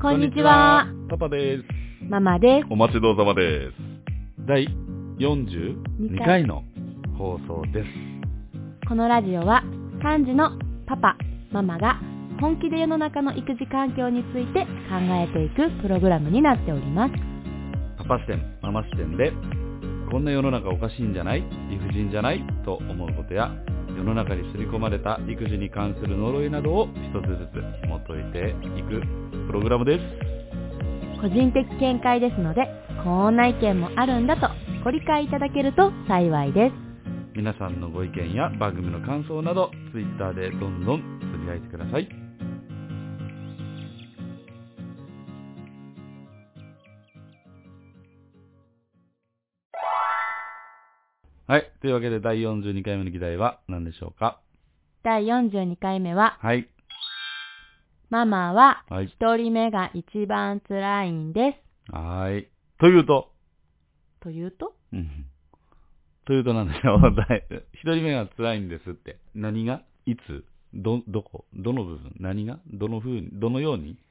こんにちは。 パパです。 ママです。 お待ちどうさまです。第42回の放送です。 このラジオは3児のパパ、ママが本気で世の中の育児環境について考えていくプログラムになっております。 パパ視点、ママ視点でこんな世の中おかしいんじゃない？理不尽じゃない？と思うことや世の中に刷り込まれた育児に関する呪いなどを一つずつ紐解いていくプログラムです。 個人的見解ですので、こんな意見もあるんだとご理解いただけると幸いです。 皆さんのご意見や番組の感想などツイッターでどんどんつぶやいてください。はい。というわけで第42回目の議題は何でしょうか？ 第42回目は、 はい。 ママははい一人目が一番辛いんです。 はい。というとというとというとなんでしょう。一人目が辛いんですって。何がいつどこどの部分何がどの風にどのように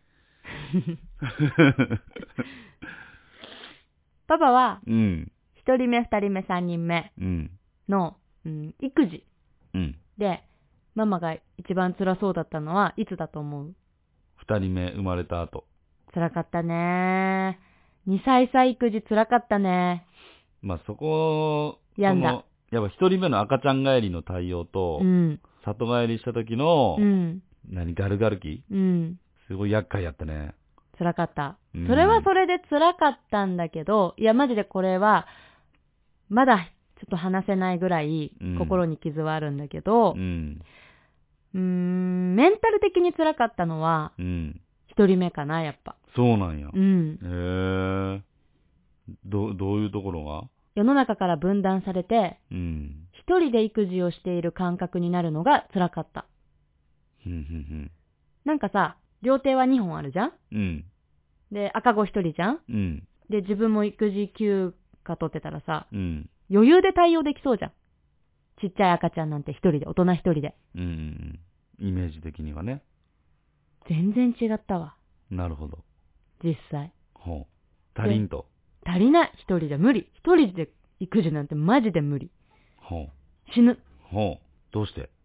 パパは、 うん。 一人目、二人目、三人目うん。 の、育児うん。 で、ママが一番辛そうだったのはいつだと思う？ 二人目生まれた後。 辛かったね。2歳差育児辛かったね。 まあそこ、 病んだ。 やっぱ一人目の赤ちゃん帰りの対応と、里帰りした時の、ガルガル期、すごい厄介やったね。 辛かった。それはそれで辛かったんだけど、いやマジでこれは、まだちょっと話せないぐらい心に傷はあるんだけど、メンタル的に辛かったのは、一人目かな、やっぱ。 そうなんや。 へえ。どういうところが？ 世の中から分断されて、一人で育児をしている感覚になるのが辛かった。なんかさ、両手は2本あるじゃん？で、赤子一人じゃん？で、自分も育児休暇取ってたらさ、余裕で対応できそうじゃん。ちっちゃい赤ちゃんなんて一人で、大人一人で。 イメージ的にはね。 全然違ったわ。 なるほど。 実際。 ほう。足りんと。 足りない。一人じゃ無理。一人で育児なんてマジで無理。 ほう。 死ぬ。 ほう。どうして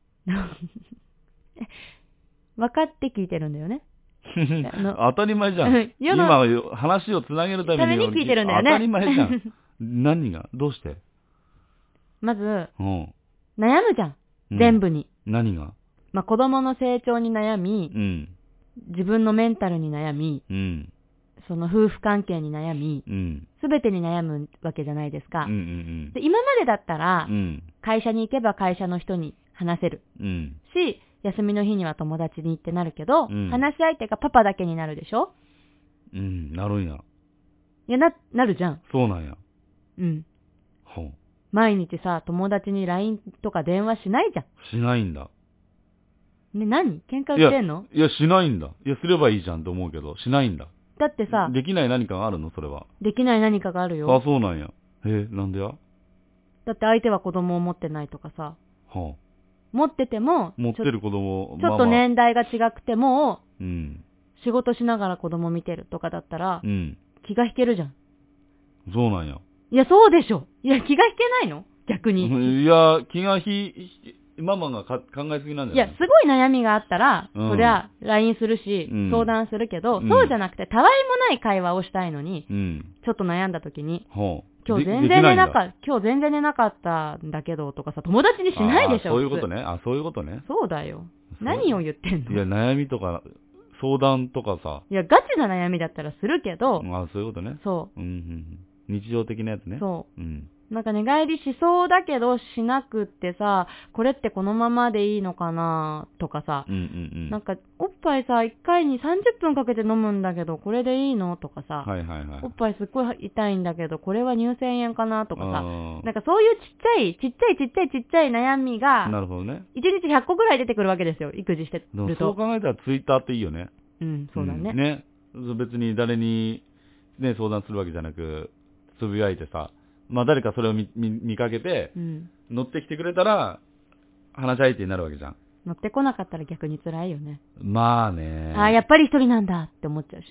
分かって聞いてるんだよね。 当たり前じゃん。今、話をつなげるために聞いてるんだよね。 当たり前じゃん。何がどうしてまず、悩むじゃん。全部に。 何がまあ、子供の成長に悩み、自分のメンタルに悩み、その夫婦関係に悩み、すべてに悩むわけじゃないですか。で今までだったら、会社に行けば会社の人に話せる。し、休みの日には友達に行ってなるけど、話し相手がパパだけになるでしょ？ なるんや。 いや、なるじゃん。 そうなんや。 ほう。毎日さ、友達に LINE とか電話しないじゃん。 しないんだ。 ね、何？喧嘩売ってんの？ いや、しないんだ。いや、すればいいじゃんと思うけど、しないんだ。 だってさ、 できない何かがあるのそれは。 できない何かがあるよ。 あ、そうなんや。なんでや？ だって相手は子供を持ってないとかさ。持ってても、 持ってる子供ちょっと年代が違くても、仕事しながら子供見てるとかだったら、気が引けるじゃん。 そうなんや。 いや、そうでしょ。いや、気が引けないの？逆に。 いや、ママが考えすぎなんじゃない？ いや、すごい悩みがあったら、そりゃ LINE するし、相談するけど、そうじゃなくて、たわいもない会話をしたいのに、ちょっと悩んだ時に、今日全然寝なかったんだけどとかさ、友達にしないでしょ。 そういうことね。そういうことね。 そうだよ。何を言ってんの？ いや、悩みとか、相談とかさ。 いや、ガチな悩みだったらするけど。 そういうことね。 そう。 日常的なやつね。 そう。なんか寝返りしそうだけどしなくってさ、これってこのままでいいのかなとかさ、なんかおっぱいさ、1回に30分かけて飲むんだけど、これでいいのとかさ、おっぱいすっごい痛いんだけど、これは乳腺炎かなとかさ、なんかそういうちっちゃい悩みが、 なるほどね。 1日100個ぐらい出てくるわけですよ、育児してると。 そう考えたらツイッターっていいよね。 そうだね。 ね。別に誰にね、相談するわけじゃなく、つぶやいてさ、まあ誰かそれを見かけて、乗ってきてくれたら、話し相手になるわけじゃん。 乗ってこなかったら逆に辛いよね。 まあね。 やっぱり一人なんだって思っちゃうしね。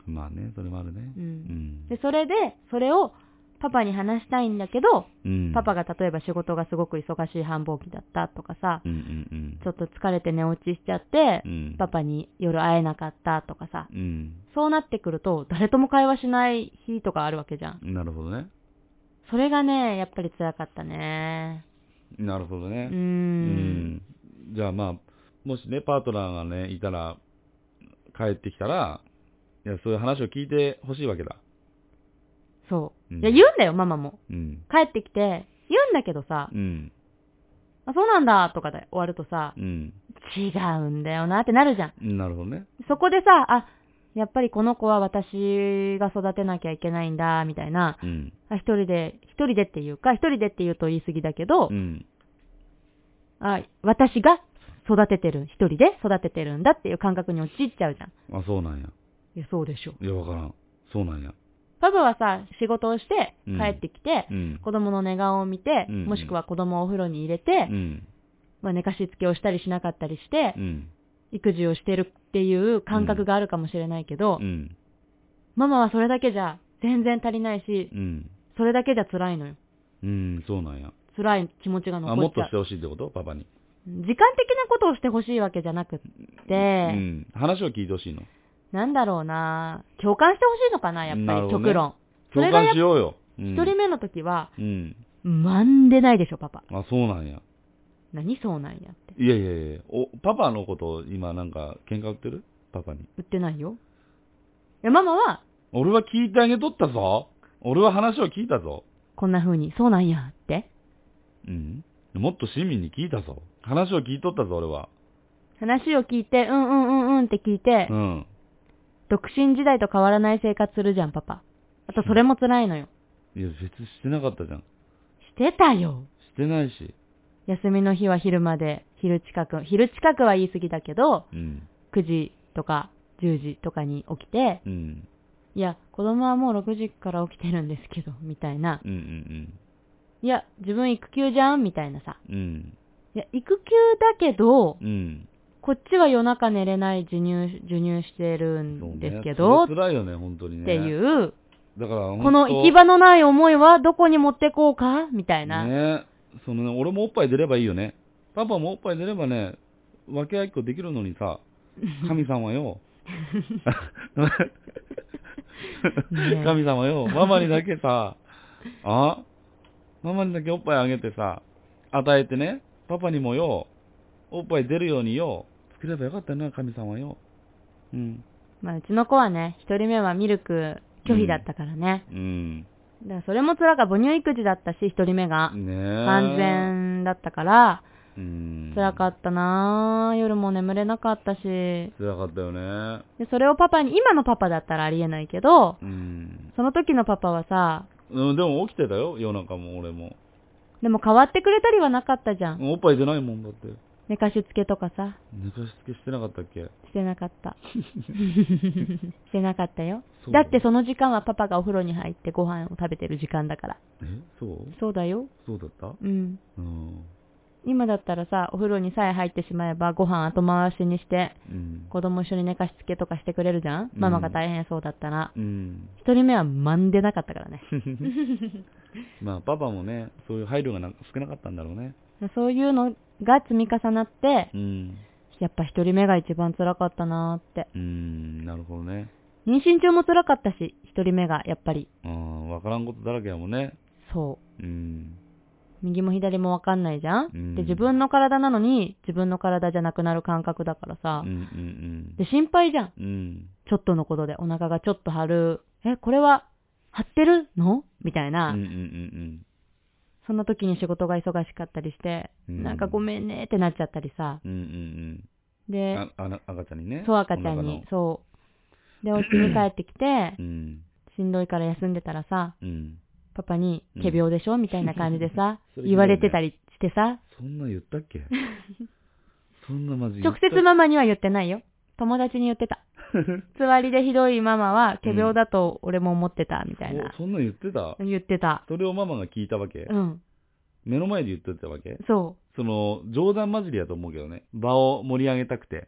まあね、それもあるね。 で、それをパパに話したいんだけど、パパが例えば仕事がすごく忙しい繁忙期だったとかさ、ちょっと疲れて寝落ちしちゃって、パパに夜会えなかったとかさ、そうなってくると誰とも会話しない日とかあるわけじゃん。 なるほどね。 それがね、やっぱり辛かったね。 なるほどね。じゃあまあ、もしね、パートナーがね、いたら、帰ってきたら、いや、そういう話を聞いてほしいわけだ。 そう。いや、言うんだよ、ママも。帰ってきて、言うんだけどさ、あ、そうなんだ、とかで終わるとさ、違うんだよなってなるじゃん。 なるほどね。 そこでさ、あ、やっぱりこの子は私が育てなきゃいけないんだ、みたいな、一人でっていうか、一人でって言うと言い過ぎだけど、あ、私が育ててる、一人で育ててるんだっていう感覚に陥っちゃうじゃん。 あ、そうなんや。 いや、そうでしょ。 いや、わからん。そうなんや。 パパはさ、仕事をして帰ってきて、子供の寝顔を見て、もしくは子供をお風呂に入れて、まあ、寝かしつけをしたりしなかったりして、育児をしてるっていう感覚があるかもしれないけど、ママはそれだけじゃ全然足りないし、それだけじゃ辛いのよ。 そうなんや。 辛い気持ちが残っちゃう。 もっとしてほしいってこと？パパに。 時間的なことをしてほしいわけじゃなくって、 話を聞いてほしいの。 なんだろうな、共感してほしいのかな、やっぱり、極論。 共感しようよ。 一人目の時は、まんでないでしょ、パパ。 あ、そうなんや。 何そうなんやって。 いやいやいや、パパのこと今なんか喧嘩売ってる？パパに。 売ってないよ。いや、ママは、 俺は聞いてあげとったぞ。俺は話を聞いたぞ。 こんな風に、そうなんやって。 もっと親身に聞いたぞ。話を聞いとったぞ、俺は。 話を聞いて、って聞いて、独身時代と変わらない生活するじゃん、パパ。あと、それも辛いのよ。 いや、別にしてなかったじゃん。 してたよ。 してないし。 休みの日は昼まで、昼近くは言い過ぎだけど、9時とか10時とかに起きて、いや、子供はもう6時から起きてるんですけど、みたいな。いや、自分育休じゃんみたいなさ。いや、育休だけど、こっちは夜中寝れない授乳してるんですけど、 辛いよね、本当にね。 っていう、 だからこの行き場のない思いはどこに持ってこうかみたいな。 ね、俺もおっぱい出ればいいよね。パパもおっぱい出ればね、分け合いっこできるのにさ、神様よ。神様よ、ママにだけさ、ママにだけおっぱいあげてさ、与えてね、パパにもよ、おっぱい出るようによ、作ればよかったな、神様よ。 まあ、うちの子はね、一人目はミルク拒否だったからね。だからそれも辛かった。母乳育児だったし、一人目が。完全だったから、辛かったなぁ。夜も眠れなかったし。 辛かったよね。 で、それをパパに、今のパパだったらありえないけど、その時のパパはさ、 でも起きてたよ、夜中も俺も。 でも変わってくれたりはなかったじゃん。 おっぱい出ないもんだって。 寝かしつけとかさ。 寝かしつけしてなかったっけ？ してなかった。してなかったよ。だってその時間はパパがお風呂に入ってご飯を食べてる時間だから。 そう？ そうだよ。 そうだった？ 今だったらさ、お風呂にさえ入ってしまえばご飯後回しにして、子供一緒に寝かしつけとかしてくれるじゃん、ママが大変そうだったら。一人目はまんでなかったからね。 まあパパもね、そういう配慮が少なかったんだろうね。 そういうのが積み重なって、やっぱ一人目が一番辛かったなーって。 なるほどね。 妊娠中も辛かったし、一人目がやっぱり。 わからんことだらけやもんね。 そう。右も左もわかんないじゃん、で、自分の体なのに、自分の体じゃなくなる感覚だからさ。で、心配じゃん。ちょっとのことでお腹がちょっと張る。これは、張ってるのみたいな。そんな時に仕事が忙しかったりして、なんかごめんねってなっちゃったりさ。で、 赤ちゃんにね。 そう、赤ちゃんに。そう。で、お家に帰ってきて、しんどいから休んでたらさ、パパに、仮病でしょみたいな感じでさ、言われてたりしてさ。 そんな言ったっけ？そんなマジ直接ママには言ってないよ。友達に言ってた。つりでひどいママは、仮病だと俺も思ってた、みたいな。 そんな言ってた？ 言ってた。 それをママが聞いたわけ？目の前で言ってたわけ？ そう。 冗談交じりやと思うけどね。場を盛り上げたくて。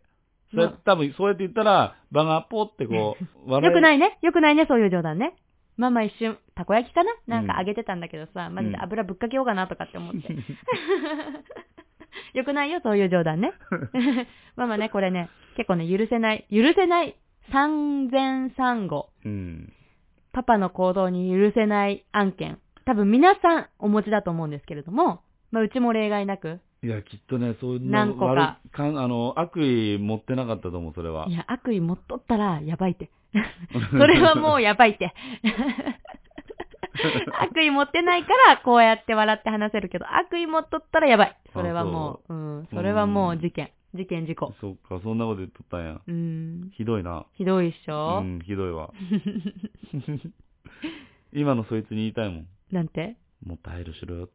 多分そうやって言ったら、場がポってこう、 よくないね。よくないね、そういう冗談ね。ママ一瞬、たこ焼きかななんか揚げてたんだけどさ、マジで油ぶっかけようかなとかって思って。よくないよ、そういう冗談ね。ママね、これね、結構ね、許せない産前産後。パパの行動に許せない案件。多分皆さんお持ちだと思うんですけれども、うちも例外なく。 いや、きっとね、そういう何個か。 悪意持ってなかったと思う、それは。 いや、悪意持っとったらやばいって。それはもうやばいって。悪意持ってないからこうやって笑って話せるけど、悪意持っとったらやばい。それはもう、それはもう事故。 そっか、そんなこと言っとったんや。ひどいな。 ひどいっしょ。 ひどいわ。今のそいつに言いたいもん。 なんて？ もっと配慮しろよって。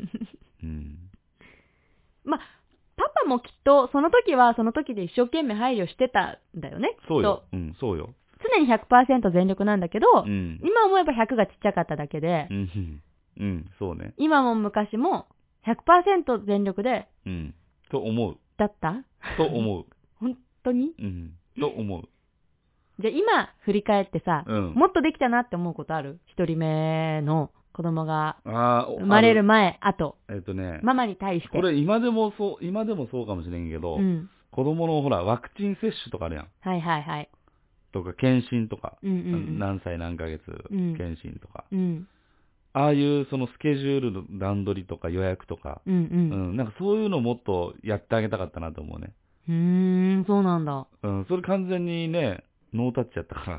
パパもきっとその時はその時で一生懸命配慮してたんだよね。 そうよ。そうよ。 常に 100% 全力なんだけど、今思えば100がちっちゃかっただけで、 そうね。 今も昔も 100% 全力で、 と思う。 だったと思う。 本当にと思う。 じゃあ今振り返ってさ、もっとできたなって思うことある？一人目の子供が生まれる前、後。ママに対して。 これ今でもそうかもしれんけど、子供のほら、ワクチン接種とかあるやん。 はいはいはい。 とか、検診とか、何歳何ヶ月、検診とか。ああいうそのスケジュールの段取りとか予約とか、なんかそういうのもっとやってあげたかったなと思うね。 そうなんだ。 それ完全にね、ノータッチやったから。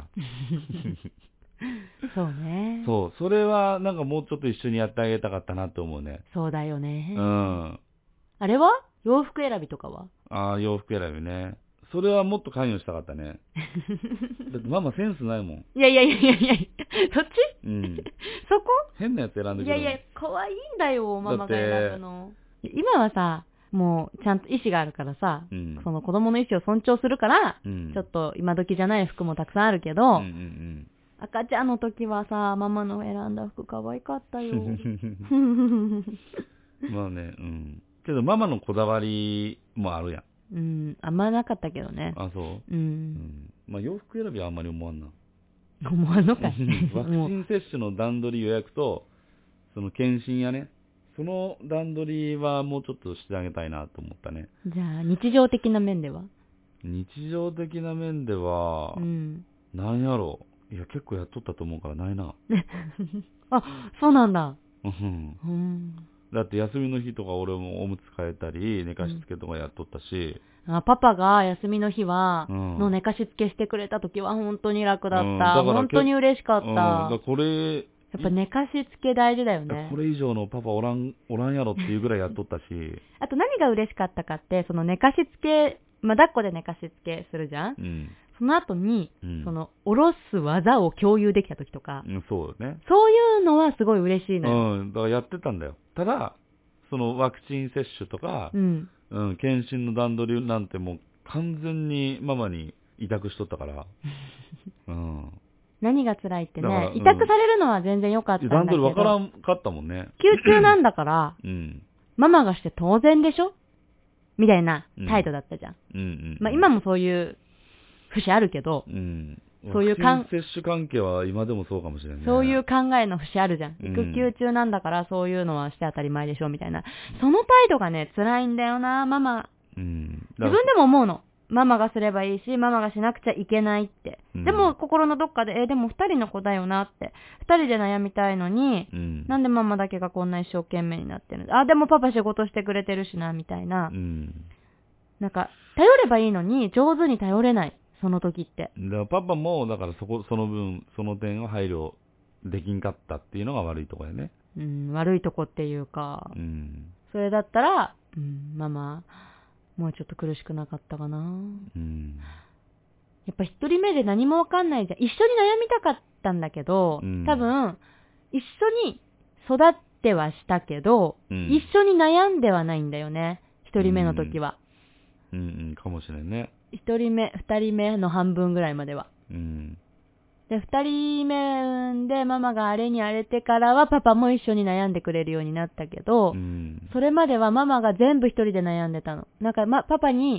そうね。 そう、それはなんかもうちょっと一緒にやってあげたかったなと思うね。 そうだよね。あれは洋服選びとかは？ 洋服選びね。それはもっと関与したかったね。だってママセンスないもん。 いや、そっち？そこ？ 変なやつ選んでくる。 いや、可愛いんだよ、ママが選ぶの。今はさ、もうちゃんと意思があるからさ、その子供の意思を尊重するから、ちょっと今時じゃない服もたくさんあるけど、赤ちゃんの時はさ、ママの選んだ服可愛かったよ。 まあね、けどママのこだわりもあるやん。 あんまなかったけどね。 あ、そう？まあ洋服選びはあんまり思わんな。 思わんのかい。 ワクチン接種の段取り予約と、その検診やね、その段取りはもうちょっとしてあげたいなと思ったね。 じゃあ、日常的な面では？ 日常的な面では、なんやろう。いや、結構やっとったと思うからないな。 あ、そうなんだ。 だって休みの日とか俺もおむつ替えたり、寝かしつけとかやっとったし。 パパが休みの日は、の寝かしつけしてくれた時は本当に楽だった。本当に嬉しかった。 これ、 やっぱ寝かしつけ大事だよね。 これ以上のパパおらんやろっていうぐらいやっとったし。 あと何が嬉しかったかって、その寝かしつけ、抱っこで寝かしつけするじゃん、その後に、その、下ろす技を共有できた時とか、 そうね。 そういうのはすごい嬉しいのよ。だからやってたんだよ。ただ、そのワクチン接種とか、検診の段取りなんてもう完全にママに委託しとったから。 何が辛いってね、委託されるのは全然良かったんだけど。 段取りわからんかったもんね。 救急なんだから、ママがして当然でしょみたいな態度だったじゃん。まあ今もそういう節あるけど、そういうワクチン接種関係は今でもそうかもしれないね。 そういう考えの節あるじゃん。育休中なんだからそういうのはして当たり前でしょみたいな。その態度がね、辛いんだよな、ママ。自分でも思うの。ママがすればいいし、ママがしなくちゃいけないって。でも心のどっかで、でも二人の子だよなって。二人で悩みたいのに、なんでママだけがこんな一生懸命になってるの？でもパパ仕事してくれてるしな、みたいな。なんか、頼ればいいのに上手に頼れない。その時って。 だからパパも、だからその分、その点を配慮できんかったっていうのが悪いとこやね。 悪いとこっていうか。それだったら、ママ、もうちょっと苦しくなかったかな。やっぱ一人目で何もわかんないじゃん。一緒に悩みたかったんだけど、多分、一緒に育ってはしたけど、一緒に悩んではないんだよね。一人目の時は。 かもしれんね。 一人目、二人目の半分ぐらいまでは。で、二人目でママがあれに荒れてからはパパも一緒に悩んでくれるようになったけど、それまではママが全部一人で悩んでたの。なんかパパに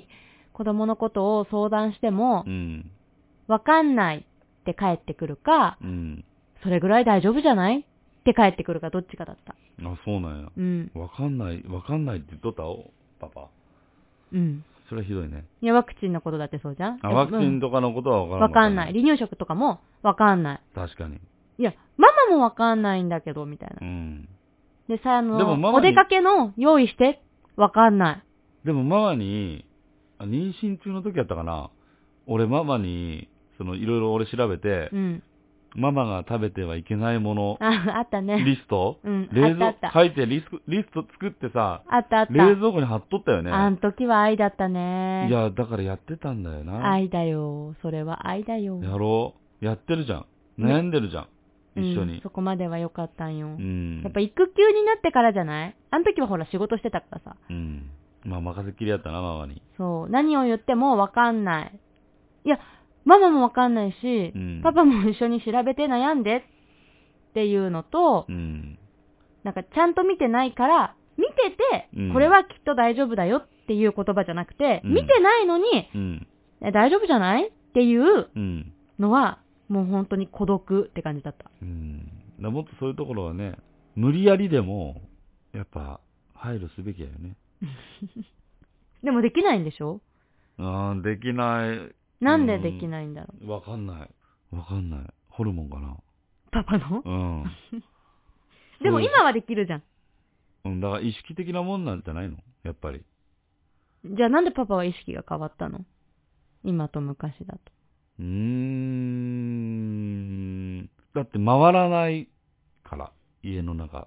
子供のことを相談しても、 うん。 わかんないって帰ってくるか、 うん。 それぐらい大丈夫じゃないって帰ってくるか、どっちかだった。 あ、そうなんや。 うん。 わかんないって言っとったお、パパ。 うん。 それはひどいね。 いや、ワクチンのことだってそうじゃん。 ワクチンとかのことはわかんない。離乳食とかもわかんない。 確かに。 いや、ママもわかんないんだけど、みたいな。 うん。 でさ、 でもママにお出かけの用意して、わかんない。 でもママに、妊娠中の時やったかな、俺ママに、いろいろ俺調べて、 うん。 ママが食べてはいけないもの、 あったね。 リスト、 うん、 冷蔵あった。 書いてリスト作ってさ、 あった。 冷蔵庫に貼っとったよね。 あん時は愛だったね。 いや、だからやってたんだよな。 愛だよ。それは愛だよ。 やろう。やってるじゃん。悩んでるじゃん。一緒に、 そこまでは良かったんよ。 うん。 やっぱ育休になってからじゃない？あの時はほら仕事してたからさ。 うん。まあ任せっきりやったな、ママに。 そう。何を言ってもわかんない。いや、ママもわかんないし、 うん、 パパも一緒に調べて悩んでっていうのと、 うん、 なんかちゃんと見てないから、見てて、これはきっと大丈夫だよっていう言葉じゃなくて、見てないのに、大丈夫じゃないっていうのは、もう本当に孤独って感じだった。 もっとそういうところはね、無理やりでも、やっぱ、配慮すべきだよね。 でもできないんでしょ？ できない。 なんでできないんだろう。 わかんない。ホルモンかな。 パパの？ うん。 でも今はできるじゃん。 だから意識的なもんなんじゃないの？やっぱり。 じゃあなんでパパは意識が変わったの？今と昔だと。 だって回らないから、家の中。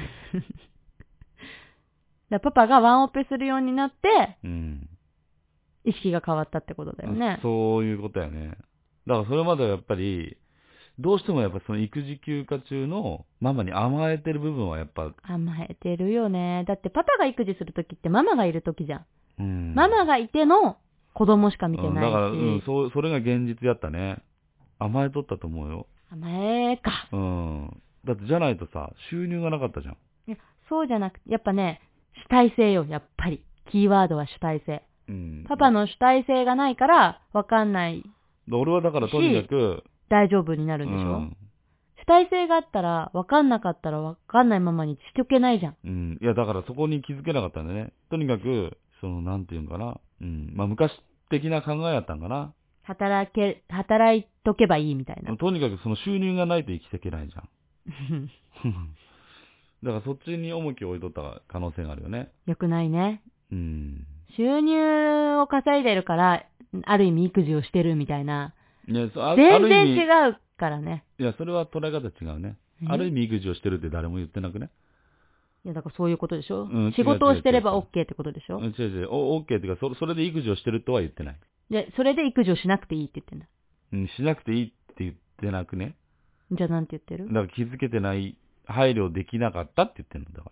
だパパがワンオペするようになって、意識が変わったってことだよね。 そういうことやね。だからそれまではやっぱり、どうしてもやっぱその育児休暇中のママに甘えてる部分はやっぱ。 甘えてるよね。だってパパが育児するときってママがいるときじゃん。ママがいての子供しか見てないし。 だから、それが現実やったね。甘えとったと思うよ。 甘えか。 だってじゃないとさ、収入がなかったじゃん。 いや、そうじゃなくて、やっぱね、主体性よ、やっぱり。キーワードは主体性。パパの主体性がないから、わかんない。 俺はだからとにかく、 大丈夫になるんでしょ？主体性があったら、わかんなかったらわかんないままにしておけないじゃん。 いや、だからそこに気づけなかったんだね。とにかく、なんていうんかな。まあ昔的な考えやったんかな。 働いとけばいいみたいな。 とにかくその収入がないと生きていけないじゃん。だからそっちに重きを置いとった可能性があるよね。 よくないね。収入を稼いでるから、ある意味育児をしてるみたいな。全然違うからね。 いや、それは捉え方違うね。ある意味育児をしてるって誰も言ってなくね。 いや、だからそういうことでしょ？仕事をしてれば OK ってことでしょ？ 違う。OK っていうか、それで育児をしてるとは言ってない。 で、それで育児をしなくていいって言ってんだ。 しなくていいって言ってなくね。 じゃあなんて言ってる？ だから気づけてない、配慮できなかったって言ってるんだから。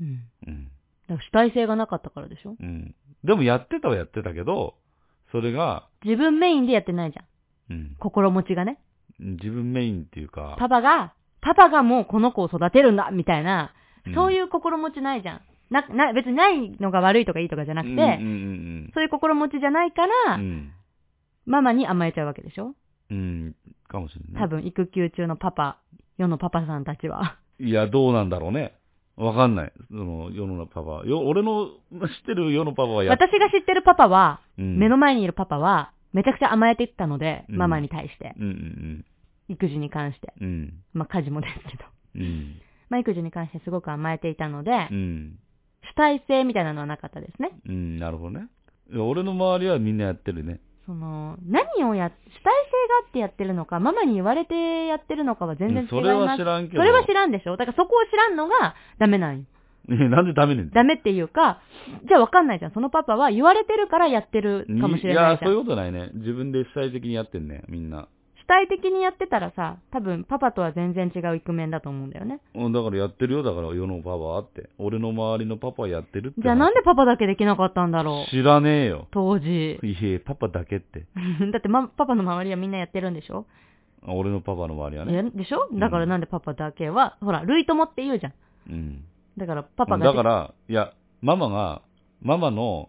だから主体性がなかったからでしょ？ でもやってたはやってたけど、それが。 自分メインでやってないじゃん。心持ちがね。 自分メインっていうか。 パパがもうこの子を育てるんだみたいな、そういう心持ちないじゃん。別にないのが悪いとかいいとかじゃなくて、そういう心持ちじゃないから、ママに甘えちゃうわけでしょ？ かもしれない。 多分育休中の世のパパさんたちは。 いや、どうなんだろうね。わかんない。世のパパ。俺の知ってる世のパパは私が知ってるパパは、目の前にいるパパは、めちゃくちゃ甘えていったので、ママに対して。育児に関して。まあ、家事もですけど。まあ、育児に関してすごく甘えていたので、主体性みたいなのはなかったですね。 なるほどね。俺の周りはみんなやってるね。 主体性があってやってるのか、ママに言われてやってるのかは全然違います。 それは知らんけど。 それは知らんでしょ？だからそこを知らんのがダメなんよ。 なんでダメねん。 ダメっていうか、じゃあわかんないじゃん。そのパパは言われてるからやってるかもしれないじゃん。 いや、そういうことないね。自分で主体的にやってんね、みんな。 主体的にやってたらさ、多分パパとは全然違うイクメンだと思うんだよね。 だからやってるよ、だから世のパパはって。俺の周りのパパはやってるって。 じゃあなんでパパだけできなかったんだろう。 知らねえよ。 当時。 いえ、パパだけって。 だってパパの周りはみんなやってるんでしょ？ 俺のパパの周りはね。 でしょ？だからなんでパパだけは、ほら、類友って言うじゃん。だからパパが。 だから、いや、ママの、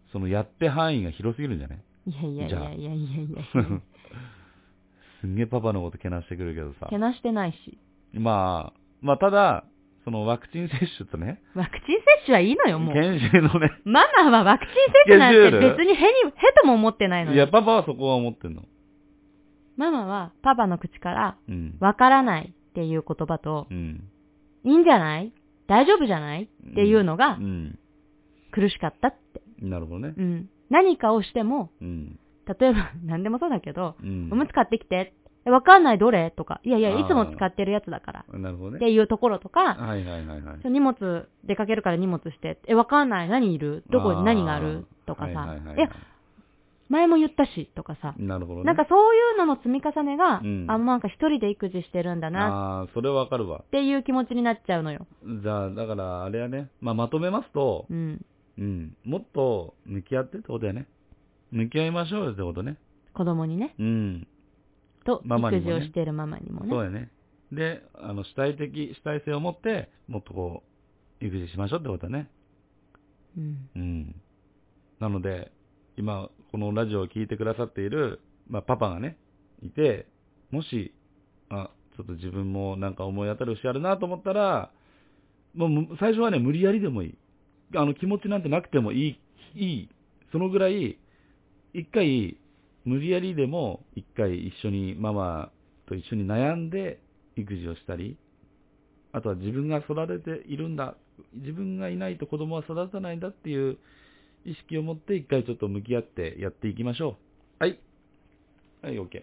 そのやって範囲が広すぎるんじゃない？ いやいやいやいやいやいやすんげえパパのことけなしてくるけどさ。 けなしてないし。 まあ、ただ、そのワクチン接種とね。 ワクチン接種はいいのよ、もう。 研修のね。 ママはワクチン接種なんて別にへとも思ってないのよ。 いや、パパはそこは思ってんの。 ママはパパの口から、わからないっていう言葉と、いいんじゃない？大丈夫じゃない？っていうのが、苦しかったって。 なるほどね。 何かをしても、例えば何でもそうだけど、おむつ買ってきて。わかんないどれとか、いやいや、いつも使ってるやつだから。 なるほどね。 っていうところとか、 はいはいはいはい。 荷物、出かけるから荷物して、わかんない何いるどこに何があるとかさ、前も言ったし、とかさ。 なるほどね。 なんかそういうのの積み重ねが、なんか一人で育児してるんだな。 それはわかるわ。 っていう気持ちになっちゃうのよ。 じゃあ、だから、あれはね、まとめますと、もっと向き合ってってことだよね。向き合いましょうよってことね。 子供にね。と、育児をしているママにもね。 そうやね。で、主体性を持って、もっとこう、育児しましょうってことだね。なので、今、このラジオを聞いてくださっている、パパがね、いて、もし、ちょっと自分もなんか思い当たる節あるなと思ったら、もう最初はね、無理やりでもいい。気持ちなんてなくてもいい。そのぐらい、一回、無理やりでも一回一緒にママと一緒に悩んで育児をしたり、あとは自分が育てているんだ、自分がいないと子供は育たないんだっていう意識を持って一回ちょっと向き合ってやっていきましょう。はい。はい、OK。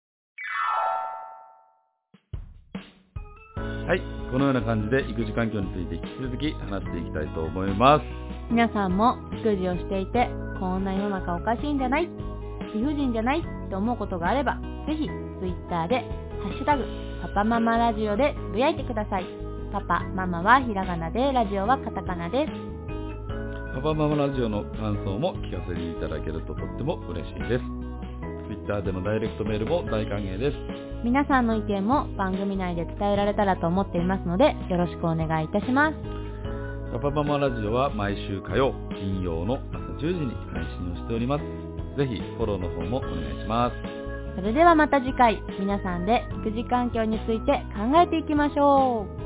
はい、このような感じで育児環境について引き続き話していきたいと思います。 皆さんも育児をしていて、こんな世の中おかしいんじゃない？理不尽じゃないって思うことがあれば、ぜひ Twitter でハッシュタグパパママラジオでつぶやいてください。パパママはひらがなで、ラジオはカタカナです。 パパママラジオの感想も聞かせていただけるととっても嬉しいです。Twitter でのダイレクトメールも大歓迎です。 皆さんの意見も番組内で伝えられたらと思っていますので、よろしくお願いいたします。 パパママラジオは毎週火曜、金曜の朝10時に配信をしております。ぜひフォローの方もお願いします。 それではまた次回、皆さんで育児環境について考えていきましょう。